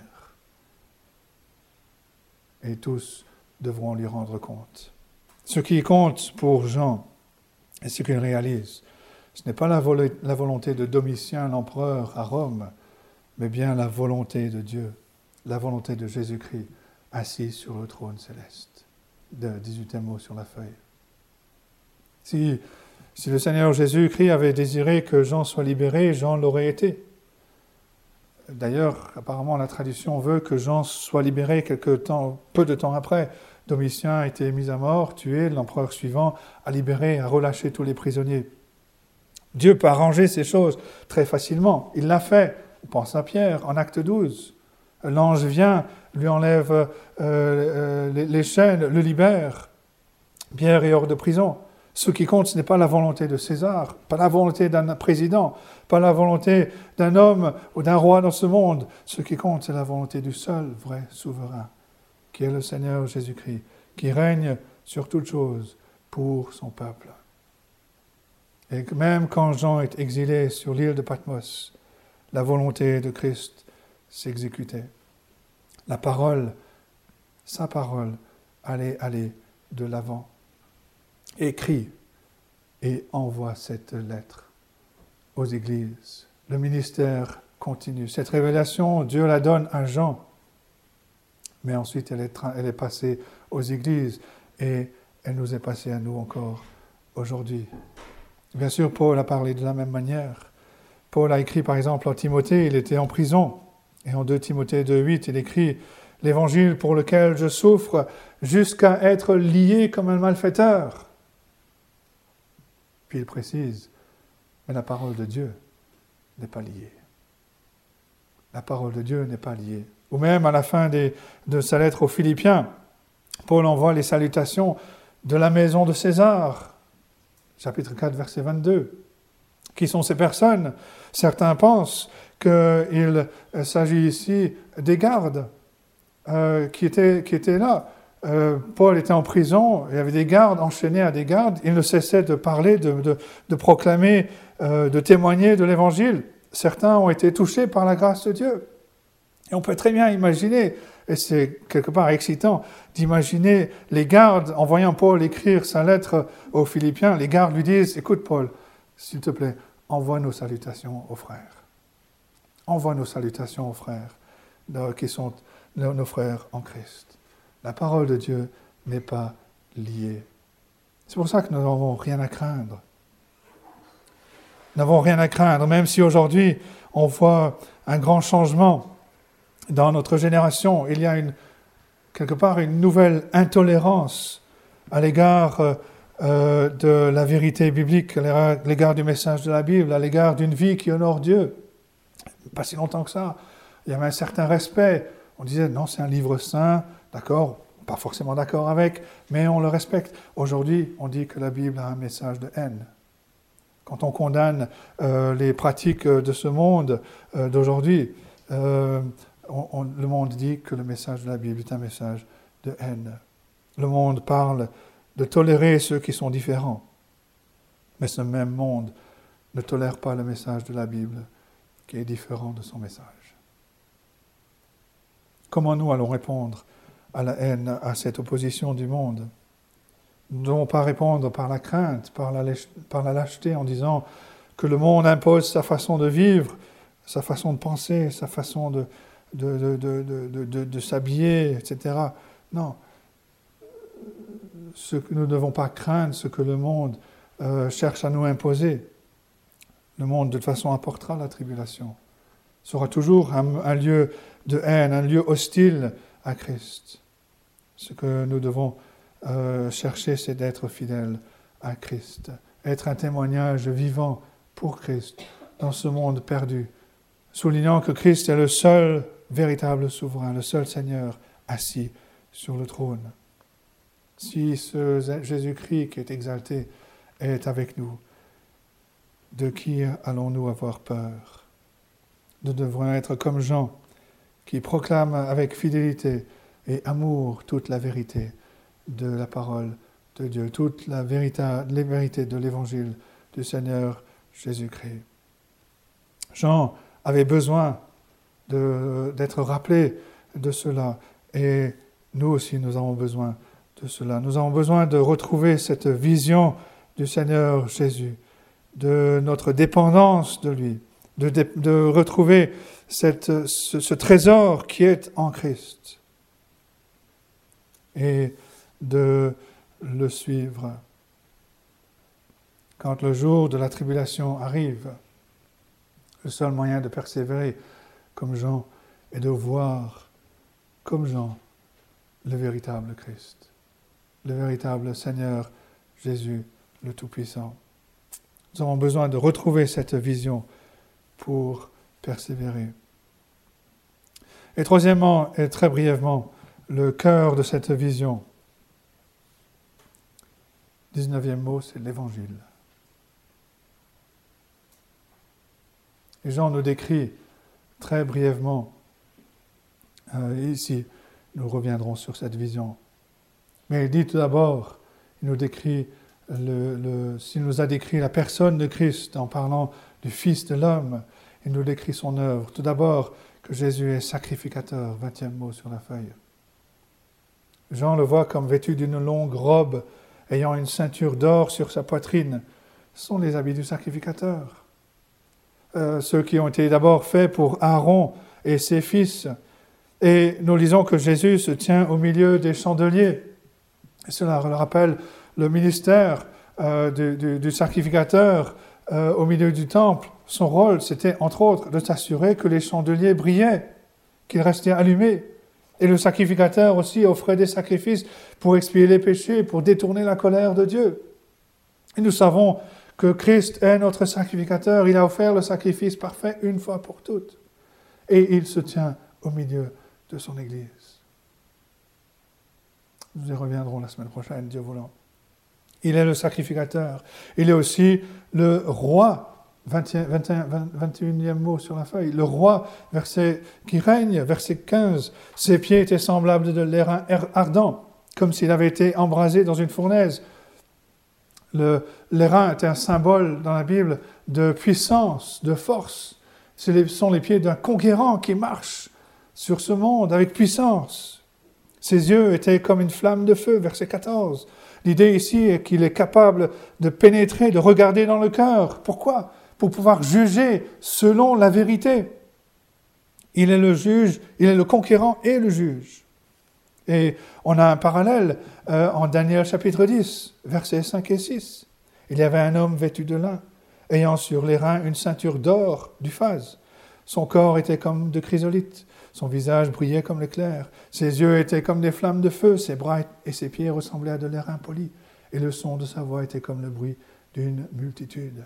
Et tous devront lui rendre compte. Ce qui compte pour Jean, et ce qu'il réalise, ce n'est pas la volonté de Domitien, l'empereur à Rome, mais bien la volonté de Dieu, la volonté de Jésus-Christ, assis sur le trône céleste. 18e mot sur la feuille. Si le Seigneur Jésus-Christ avait désiré que Jean soit libéré, Jean l'aurait été. D'ailleurs, apparemment, la tradition veut que Jean soit libéré peu de temps après. Domitien a été mis à mort, tué, l'empereur suivant a libéré, a relâché tous les prisonniers. Dieu peut arranger ces choses très facilement. Il l'a fait. On pense à Pierre, en Acte 12. L'ange vient, lui enlève les chaînes, le libère. Pierre est hors de prison. Ce qui compte, ce n'est pas la volonté de César, pas la volonté d'un président, pas la volonté d'un homme ou d'un roi dans ce monde. Ce qui compte, c'est la volonté du seul vrai souverain, qui est le Seigneur Jésus-Christ, qui règne sur toutes choses pour son peuple. Et même quand Jean est exilé sur l'île de Patmos, la volonté de Christ s'exécutait. La parole, sa parole, allait aller de l'avant. Écrit et envoie cette lettre aux églises. Le ministère continue. Cette révélation, Dieu la donne à Jean, mais ensuite elle est passée aux églises et elle nous est passée à nous encore aujourd'hui. Bien sûr, Paul a parlé de la même manière. Paul a écrit par exemple en Timothée, il était en prison, et en 2 Timothée 2,8, il écrit « L'évangile pour lequel je souffre jusqu'à être lié comme un malfaiteur ». Puis il précise, mais la parole de Dieu n'est pas liée. La parole de Dieu n'est pas liée. Ou même à la fin de sa lettre aux Philippiens, Paul envoie les salutations de la maison de César, chapitre 4, verset 22. Qui sont ces personnes ? Certains pensent qu'il s'agit ici des gardes qui étaient là. Paul était en prison, il y avait des gardes enchaînés à des gardes, il ne cessait de parler, de proclamer, de témoigner de l'Évangile. Certains ont été touchés par la grâce de Dieu. Et on peut très bien imaginer, et c'est quelque part excitant, d'imaginer les gardes, en voyant Paul écrire sa lettre aux Philippiens, les gardes lui disent « Écoute Paul, s'il te plaît, envoie nos salutations aux frères. Envoie nos salutations aux frères qui sont nos frères en Christ. » La parole de Dieu n'est pas liée. C'est pour ça que nous n'avons rien à craindre. Nous n'avons rien à craindre, même si aujourd'hui on voit un grand changement dans notre génération. Il y a quelque part une nouvelle intolérance à l'égard de la vérité biblique, à l'égard du message de la Bible, à l'égard d'une vie qui honore Dieu. Pas si longtemps que ça. Il y avait un certain respect. On disait, non, c'est un livre saint, d'accord, pas forcément d'accord avec, mais on le respecte. Aujourd'hui, on dit que la Bible a un message de haine. Quand on condamne les pratiques de ce monde d'aujourd'hui, le monde dit que le message de la Bible est un message de haine. Le monde parle de tolérer ceux qui sont différents. Mais ce même monde ne tolère pas le message de la Bible qui est différent de son message. Comment nous allons répondre à la haine, à cette opposition du monde ? Nous ne devons pas répondre par la crainte, par la lâcheté, en disant que le monde impose sa façon de vivre, sa façon de penser, sa façon de s'habiller, etc. Non. Nous ne devons pas craindre ce que le monde cherche à nous imposer. Le monde, de toute façon, apportera la tribulation. Ce sera toujours un lieu de haine, un lieu hostile à Christ. Ce que nous devons chercher, c'est d'être fidèles à Christ, être un témoignage vivant pour Christ dans ce monde perdu, soulignant que Christ est le seul véritable souverain, le seul Seigneur assis sur le trône. Si ce Jésus-Christ qui est exalté est avec nous, de qui allons-nous avoir peur ? Nous devrons être comme Jean, qui proclame avec fidélité et amour toute la vérité de la parole de Dieu, toute les vérités de l'Évangile du Seigneur Jésus-Christ. Jean avait besoin d'être rappelé de cela, et nous aussi nous avons besoin de cela. Nous avons besoin de retrouver cette vision du Seigneur Jésus, de notre dépendance de lui, de retrouver ce trésor qui est en Christ et de le suivre. Quand le jour de la tribulation arrive, le seul moyen de persévérer, comme Jean et de voir comme Jean le véritable Christ, le véritable Seigneur Jésus, le Tout-Puissant. Nous avons besoin de retrouver cette vision pour persévérer. Et troisièmement, et très brièvement, le cœur de cette vision. 19e mot, c'est l'Évangile. Et Jean nous décrit très brièvement, ici, nous reviendrons sur cette vision. Mais il dit tout d'abord, il nous décrit s'il nous a décrit la personne de Christ en parlant du Fils de l'homme, il nous décrit son œuvre. Tout d'abord, que Jésus est sacrificateur, 20e mot sur la feuille. Jean le voit comme vêtu d'une longue robe, ayant une ceinture d'or sur sa poitrine. Ce sont les habits du sacrificateur. Ceux qui ont été d'abord faits pour Aaron et ses fils. Et nous lisons que Jésus se tient au milieu des chandeliers. Et cela rappelle le ministère du sacrificateur au milieu du temple. Son rôle, c'était entre autres de s'assurer que les chandeliers brillaient, qu'ils restaient allumés. Et le sacrificateur aussi offrait des sacrifices pour expier les péchés, pour détourner la colère de Dieu. Et nous savons que Christ est notre sacrificateur. Il a offert le sacrifice parfait une fois pour toutes. Et il se tient au milieu de son Église. Nous y reviendrons la semaine prochaine, Dieu voulant. Il est le sacrificateur. Il est aussi le roi. 21e mot sur la feuille. Le roi, verset qui règne, verset 15. Ses pieds étaient semblables de l'airain ardent, comme s'il avait été embrasé dans une fournaise. L'airain est un symbole dans la Bible de puissance, de force. Ce sont les pieds d'un conquérant qui marche sur ce monde avec puissance. Ses yeux étaient comme une flamme de feu, verset 14. L'idée ici est qu'il est capable de pénétrer, de regarder dans le cœur. Pourquoi ? Pour pouvoir juger selon la vérité. Il est le juge, il est le conquérant et le juge. Et on a un parallèle en Daniel chapitre 10, versets 5 et 6. Il y avait un homme vêtu de lin, ayant sur les reins une ceinture d'or du phase. Son corps était comme de chrysolite, son visage brillait comme l'éclair, ses yeux étaient comme des flammes de feu, ses bras et ses pieds ressemblaient à de l'airain poli, et le son de sa voix était comme le bruit d'une multitude.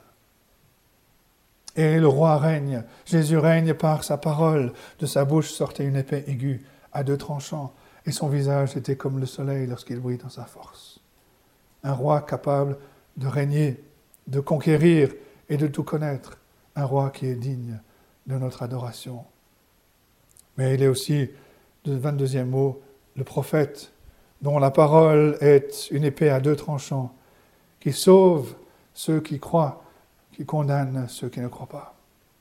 Et le roi règne, Jésus règne par sa parole, de sa bouche sortait une épée aiguë à 2 tranchants, et son visage était comme le soleil lorsqu'il brille dans sa force. Un roi capable de régner, de conquérir et de tout connaître, un roi qui est digne de notre adoration. Mais il est aussi, le 22e mot, le prophète, dont la parole est une épée à 2 tranchants, qui sauve ceux qui croient, qui condamne ceux qui ne croient pas.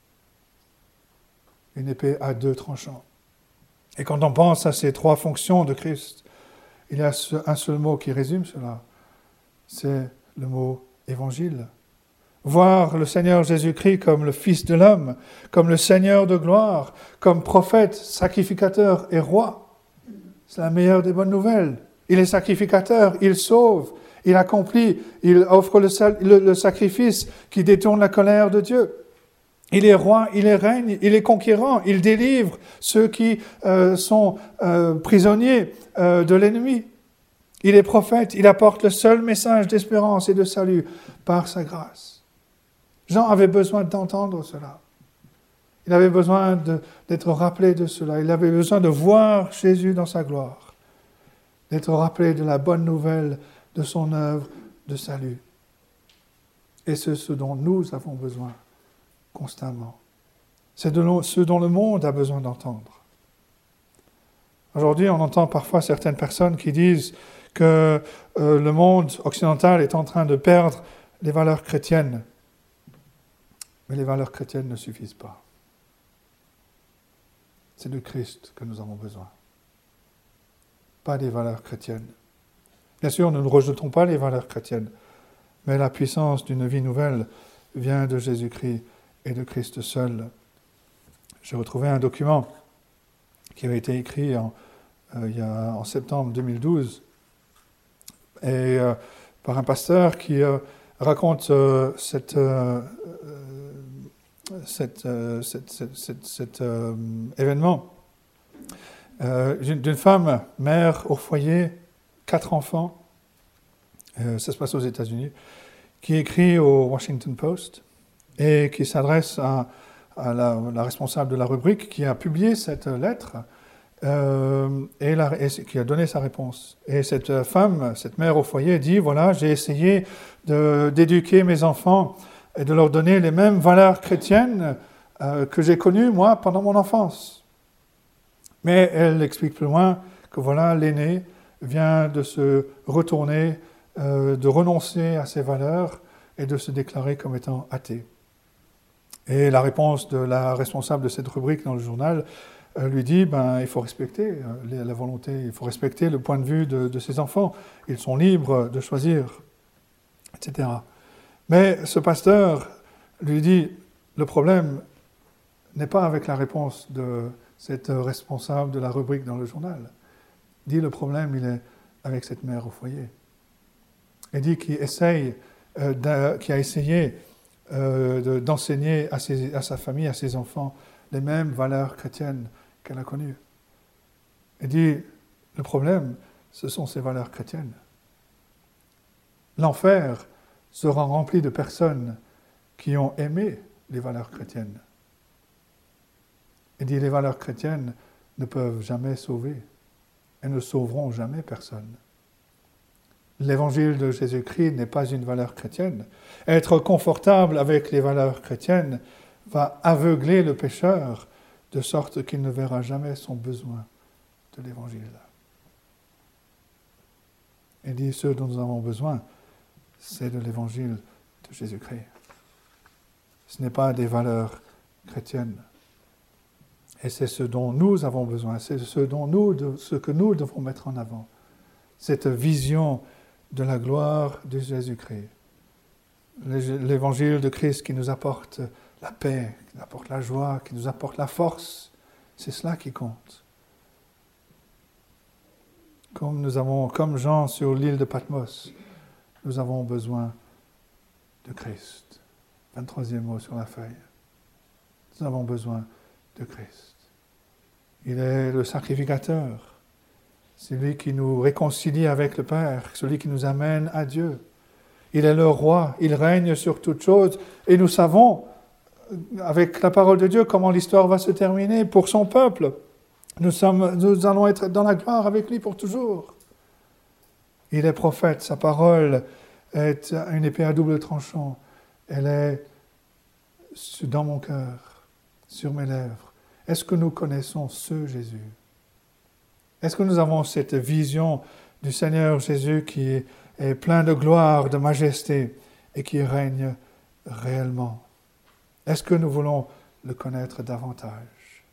Une épée à 2 tranchants. Et quand on pense à ces 3 fonctions de Christ, il y a un seul mot qui résume cela, c'est le mot évangile. Voir le Seigneur Jésus-Christ comme le Fils de l'homme, comme le Seigneur de gloire, comme prophète, sacrificateur et roi, c'est la meilleure des bonnes nouvelles. Il est sacrificateur, il sauve, il accomplit, il offre le sacrifice qui détourne la colère de Dieu. Il est roi, il est règne, il est conquérant, il délivre ceux qui sont prisonniers de l'ennemi. Il est prophète, il apporte le seul message d'espérance et de salut par sa grâce. Jean avait besoin d'entendre cela. Il avait besoin d'être rappelé de cela. Il avait besoin de voir Jésus dans sa gloire, d'être rappelé de la bonne nouvelle de son œuvre de salut. Et c'est ce dont nous avons besoin constamment. C'est ce dont le monde a besoin d'entendre. Aujourd'hui, on entend parfois certaines personnes qui disent que le monde occidental est en train de perdre les valeurs chrétiennes. Mais les valeurs chrétiennes ne suffisent pas. C'est de Christ que nous avons besoin. Pas des valeurs chrétiennes. Bien sûr, nous ne rejetons pas les valeurs chrétiennes, mais la puissance d'une vie nouvelle vient de Jésus-Christ et de Christ seul. J'ai retrouvé un document qui avait été écrit en septembre 2012 et par un pasteur qui raconte cet événement d'une femme, mère au foyer, 4 enfants, ça se passe aux États-Unis, qui écrit au Washington Post et qui s'adresse à la responsable de la rubrique qui a publié cette lettre et qui a donné sa réponse. Et cette femme, cette mère au foyer, dit, voilà, j'ai essayé d'éduquer mes enfants et de leur donner les mêmes valeurs chrétiennes que j'ai connues, moi, pendant mon enfance. Mais elle explique plus loin que voilà, l'aîné vient de se retourner, de renoncer à ses valeurs et de se déclarer comme étant athée. Et la réponse de la responsable de cette rubrique dans le journal lui dit, il faut respecter la volonté, il faut respecter le point de vue de ses enfants. Ils sont libres de choisir, etc. Mais ce pasteur lui dit, le problème n'est pas avec la réponse de cette responsable de la rubrique dans le journal. Il dit, le problème, il est avec cette mère au foyer. Il dit qu'il a essayé d'enseigner à sa famille, à ses enfants, les mêmes valeurs chrétiennes qu'elle a connues. Il dit, le problème, ce sont ces valeurs chrétiennes. L'enfer sera rempli de personnes qui ont aimé les valeurs chrétiennes. Il dit, les valeurs chrétiennes ne peuvent jamais sauver. Elles ne sauveront jamais personne. L'évangile de Jésus-Christ n'est pas une valeur chrétienne. Être confortable avec les valeurs chrétiennes va aveugler le pécheur de sorte qu'il ne verra jamais son besoin de l'évangile. Il dit, ce dont nous avons besoin, c'est de l'évangile de Jésus-Christ. Ce n'est pas des valeurs chrétiennes. Et c'est ce dont nous avons besoin, c'est ce que nous devons mettre en avant. Cette vision de la gloire de Jésus-Christ. L'évangile de Christ qui nous apporte la paix, qui nous apporte la joie, qui nous apporte la force, c'est cela qui compte. Comme Jean sur l'île de Patmos, nous avons besoin de Christ. 23e mot sur la feuille. Nous avons besoin de Christ. Il est le sacrificateur. C'est lui qui nous réconcilie avec le Père, celui qui nous amène à Dieu. Il est le roi, il règne sur toutes choses. Et nous savons, avec la parole de Dieu, comment l'histoire va se terminer pour son peuple. Nous allons être dans la gloire avec lui pour toujours. Il est prophète, sa parole est une épée à double tranchant. Elle est dans mon cœur, sur mes lèvres. Est-ce que nous connaissons ce Jésus ? Est-ce que nous avons cette vision du Seigneur Jésus qui est plein de gloire, de majesté et qui règne réellement? Est-ce que nous voulons le connaître davantage?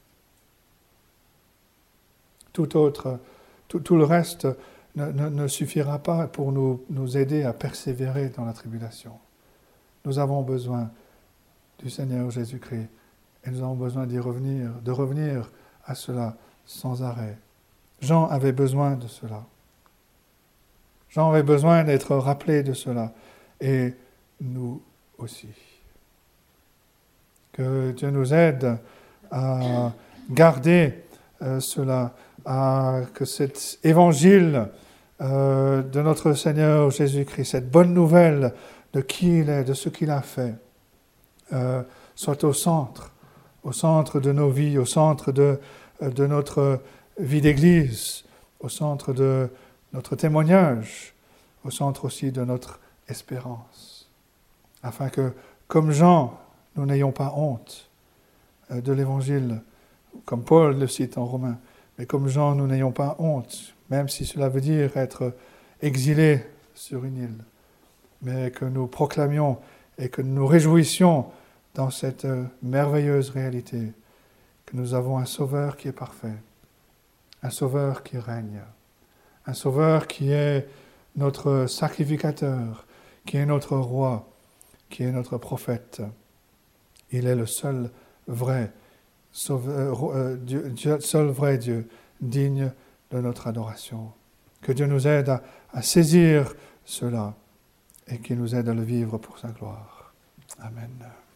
Tout le reste ne suffira pas pour nous aider à persévérer dans la tribulation. Nous avons besoin du Seigneur Jésus-Christ et nous avons besoin de revenir à cela sans arrêt. Jean avait besoin de cela. Jean avait besoin d'être rappelé de cela. Et nous aussi. Que Dieu nous aide à garder cela, que cet évangile de notre Seigneur Jésus-Christ, cette bonne nouvelle de qui il est, de ce qu'il a fait, soit au centre de nos vies, au centre de notre vie d'église, au centre de notre témoignage, au centre aussi de notre espérance, afin que, comme Jean, nous n'ayons pas honte de l'Évangile, comme Paul le cite en Romains, mais comme Jean, nous n'ayons pas honte, même si cela veut dire être exilés sur une île, mais que nous proclamions et que nous nous réjouissions dans cette merveilleuse réalité, que nous avons un Sauveur qui est parfait, un Sauveur qui règne, un Sauveur qui est notre sacrificateur, qui est notre roi, qui est notre prophète. Il est le seul vrai Dieu, digne de notre adoration. Que Dieu nous aide à saisir cela et qu'il nous aide à le vivre pour sa gloire. Amen.